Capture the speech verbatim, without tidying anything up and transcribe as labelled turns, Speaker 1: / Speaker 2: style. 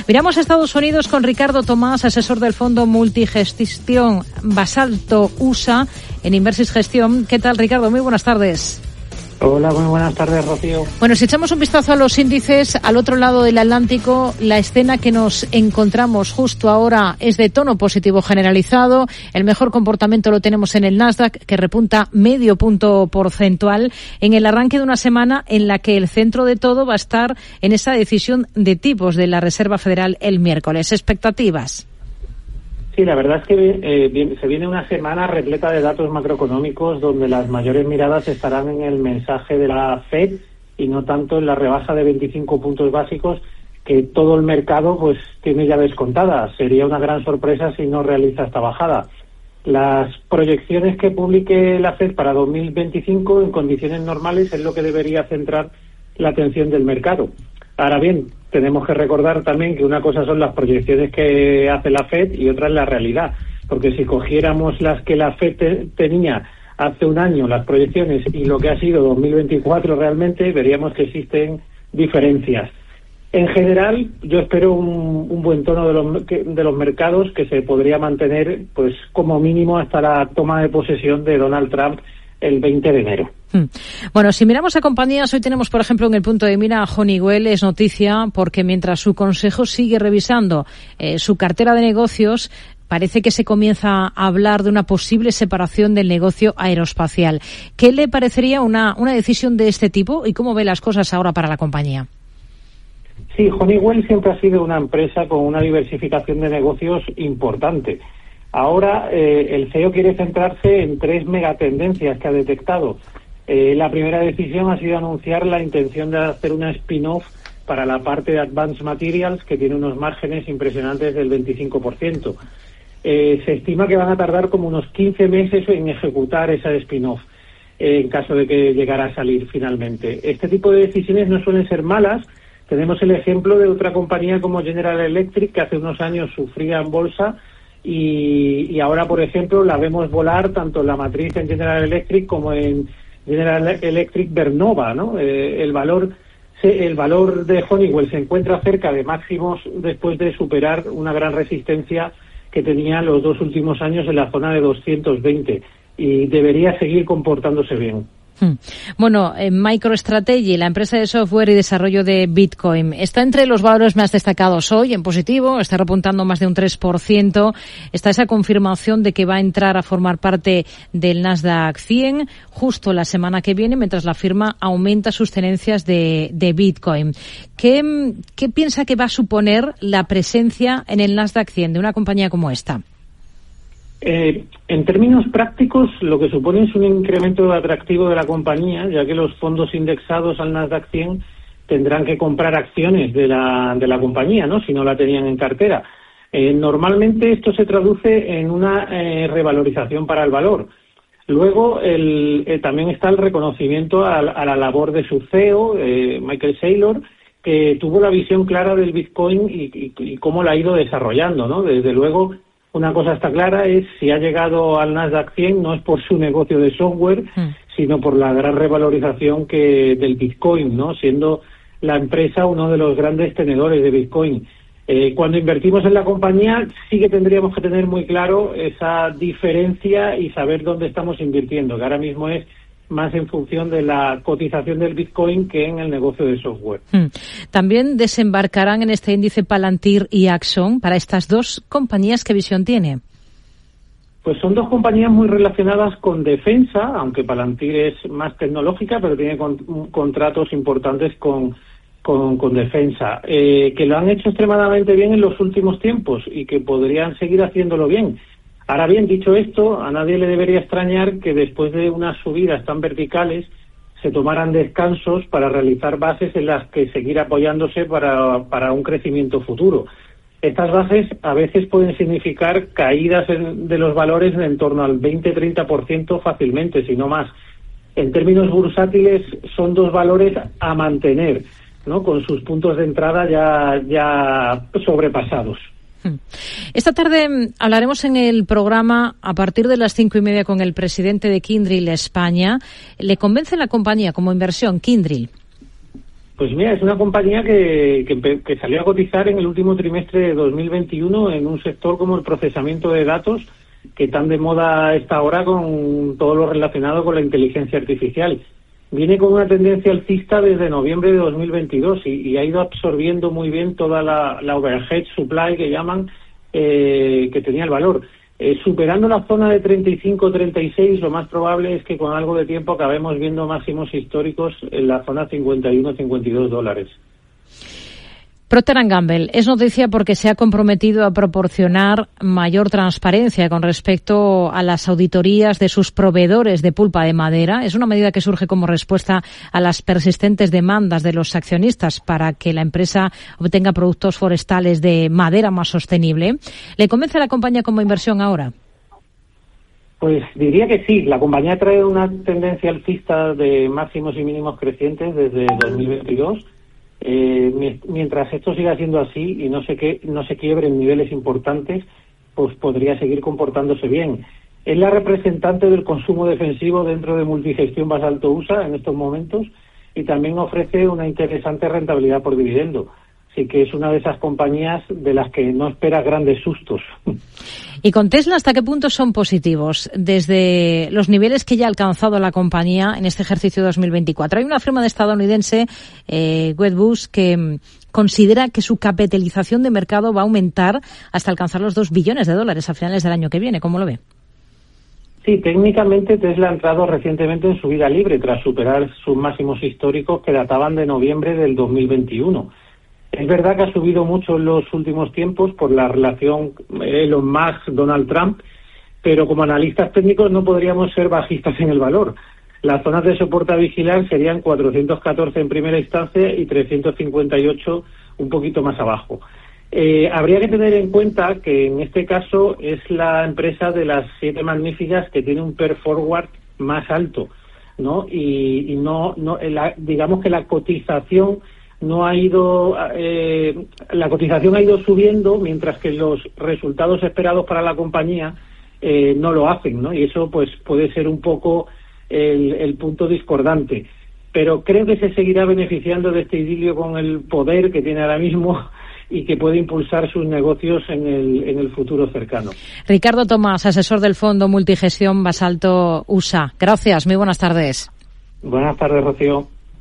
Speaker 1: Miramos a Estados Unidos con Ricardo Tomás, asesor del fondo multigestión Basalto U S A en Inversis Gestión. ¿Qué tal, Ricardo? Muy buenas tardes.
Speaker 2: Hola, muy buenas tardes, Rocío.
Speaker 1: Bueno, si echamos un vistazo a los índices, al otro lado del Atlántico, la escena que nos encontramos justo ahora es de tono positivo generalizado. El mejor comportamiento lo tenemos en el Nasdaq, que repunta medio punto porcentual en el arranque de una semana en la que el centro de todo va a estar en esa decisión de tipos de la Reserva Federal el miércoles. ¿Expectativas?
Speaker 2: Sí, la verdad es que eh, se viene una semana repleta de datos macroeconómicos donde las mayores miradas estarán en el mensaje de la Fed y no tanto en la rebaja de veinticinco puntos básicos que todo el mercado pues tiene ya descontada. Sería una gran sorpresa si no realiza esta bajada. Las proyecciones que publique la Fed para dos mil veinticinco en condiciones normales es lo que debería centrar la atención del mercado. Ahora bien, tenemos que recordar también que una cosa son las proyecciones que hace la Fed y otra es la realidad, porque si cogiéramos las que la Fed te, tenía hace un año, las proyecciones, y lo que ha sido dos mil veinticuatro realmente, veríamos que existen diferencias. En general, yo espero un, un buen tono de los, de los mercados que se podría mantener pues como mínimo hasta la toma de posesión de Donald Trump el veinte de enero.
Speaker 1: Bueno, si miramos a compañías, hoy tenemos, por ejemplo, en el punto de mira a Honeywell. Es noticia porque mientras su consejo sigue revisando eh, su cartera de negocios, parece que se comienza a hablar de una posible separación del negocio aeroespacial. ¿Qué le parecería una, una decisión de este tipo y cómo ve las cosas ahora para la compañía?
Speaker 2: Sí, Honeywell siempre ha sido una empresa con una diversificación de negocios importante. Ahora eh, el C E O quiere centrarse en tres megatendencias que ha detectado. Eh, la primera decisión ha sido anunciar la intención de hacer una spin-off para la parte de Advanced Materials, que tiene unos márgenes impresionantes del veinticinco por ciento. Eh, se estima que van a tardar como unos quince meses en ejecutar esa spin-off, eh, en caso de que llegara a salir finalmente. Este tipo de decisiones no suelen ser malas. Tenemos el ejemplo de otra compañía como General Electric, que hace unos años sufría en bolsa, Y, y ahora, por ejemplo, la vemos volar tanto en la matriz en General Electric como en General Electric Vernova, ¿no? Eh, el valor el valor de Honeywell se encuentra cerca de máximos después de superar una gran resistencia que tenía los dos últimos años en la zona de doscientos veinte y debería seguir comportándose bien.
Speaker 1: Bueno, en MicroStrategy, la empresa de software y desarrollo de Bitcoin, está entre los valores más destacados hoy, en positivo, está repuntando más de un tres por ciento. Está esa confirmación de que va a entrar a formar parte del Nasdaq cien justo la semana que viene, mientras la firma aumenta sus tenencias de, de Bitcoin. ¿Qué, ¿Qué piensa que va a suponer la presencia en el Nasdaq cien de una compañía como esta?
Speaker 2: Eh, en términos prácticos, lo que supone es un incremento atractivo de la compañía, ya que los fondos indexados al Nasdaq cien tendrán que comprar acciones de la, de la compañía, ¿no?, si no la tenían en cartera. Eh, normalmente esto se traduce en una eh, revalorización para el valor. Luego el, eh, también está el reconocimiento a, a la labor de su C E O, eh, Michael Saylor, que tuvo la visión clara del Bitcoin y, y, y cómo la ha ido desarrollando, ¿no? Desde luego, una cosa está clara, es si ha llegado al Nasdaq cien no es por su negocio de software, mm. sino por la gran revalorización que del Bitcoin, ¿no?, siendo la empresa uno de los grandes tenedores de Bitcoin. Eh, cuando invertimos en la compañía sí que tendríamos que tener muy claro esa diferencia y saber dónde estamos invirtiendo, que ahora mismo es más en función de la cotización del Bitcoin que en el negocio de software.
Speaker 1: Hmm. También desembarcarán en este índice Palantir y Axon. Para estas dos compañías, ¿qué visión tiene?
Speaker 2: Pues son dos compañías muy relacionadas con defensa, aunque Palantir es más tecnológica, pero tiene con, contratos importantes con, con, con defensa, eh, que lo han hecho extremadamente bien en los últimos tiempos y que podrían seguir haciéndolo bien. Ahora bien, dicho esto, a nadie le debería extrañar que después de unas subidas tan verticales se tomaran descansos para realizar bases en las que seguir apoyándose para, para un crecimiento futuro. Estas bases a veces pueden significar caídas en, de los valores en, en torno al veinte a treinta por ciento fácilmente, si no más. En términos bursátiles son dos valores a mantener, ¿no?, con sus puntos de entrada ya, ya sobrepasados.
Speaker 1: Esta tarde hablaremos en el programa a partir de las cinco y media con el presidente de Kyndryl España. ¿Le convence la compañía como inversión, Kyndryl?
Speaker 2: Pues mira, es una compañía que, que, que salió a cotizar en el último trimestre de dos mil veintiuno en un sector como el procesamiento de datos, que tan de moda está ahora con todo lo relacionado con la inteligencia artificial. Viene con una tendencia alcista desde noviembre de dos mil veintidós y, y ha ido absorbiendo muy bien toda la, la overhead supply que llaman, eh, que tenía el valor. Eh, superando la zona de treinta y cinco treinta y seis, lo más probable es que con algo de tiempo acabemos viendo máximos históricos en la zona cincuenta y uno cincuenta y dos dólares.
Speaker 1: Procter and Gamble es noticia porque se ha comprometido a proporcionar mayor transparencia con respecto a las auditorías de sus proveedores de pulpa de madera. Es una medida que surge como respuesta a las persistentes demandas de los accionistas para que la empresa obtenga productos forestales de madera más sostenible. ¿Le convence a la compañía como inversión ahora?
Speaker 2: Pues diría que sí. La compañía trae una tendencia alcista de máximos y mínimos crecientes desde dos mil veintidós. Eh, mientras esto siga siendo así y no se que no se quiebre en niveles importantes, pues podría seguir comportándose bien. Es la representante del consumo defensivo dentro de Multigestión Basalto U S A en estos momentos y también ofrece una interesante rentabilidad por dividendo. Así que es una de esas compañías de las que no esperas grandes sustos.
Speaker 1: ¿Y con Tesla hasta qué punto son positivos desde los niveles que ya ha alcanzado la compañía en este ejercicio dos mil veinticuatro? Hay una firma de estadounidense, eh, Wedbush, que considera que su capitalización de mercado va a aumentar hasta alcanzar los dos billones de dólares a finales del año que viene. ¿Cómo lo ve?
Speaker 2: Sí, técnicamente Tesla ha entrado recientemente en subida libre tras superar sus máximos históricos que databan de noviembre del dos mil veintiuno. Es verdad que ha subido mucho en los últimos tiempos por la relación Elon Musk-Donald Trump, pero como analistas técnicos no podríamos ser bajistas en el valor. Las zonas de soporte a vigilar serían cuatrocientos catorce en primera instancia y trescientos cincuenta y ocho un poquito más abajo. Eh, habría que tener en cuenta que en este caso es la empresa de las siete magníficas que tiene un P E R forward más alto, ¿no? Y, y no, no la, digamos que la cotización no ha ido, eh, la cotización ha ido subiendo mientras que los resultados esperados para la compañía eh, no lo hacen, ¿no? Y eso pues puede ser un poco el, el punto discordante. Pero creo que se seguirá beneficiando de este idilio con el poder que tiene ahora mismo y que puede impulsar sus negocios en el, en el futuro cercano.
Speaker 1: Ricardo Tomás, asesor del fondo Multigestión Basalto U S A. Gracias, muy buenas tardes.
Speaker 2: Buenas tardes, Rocío.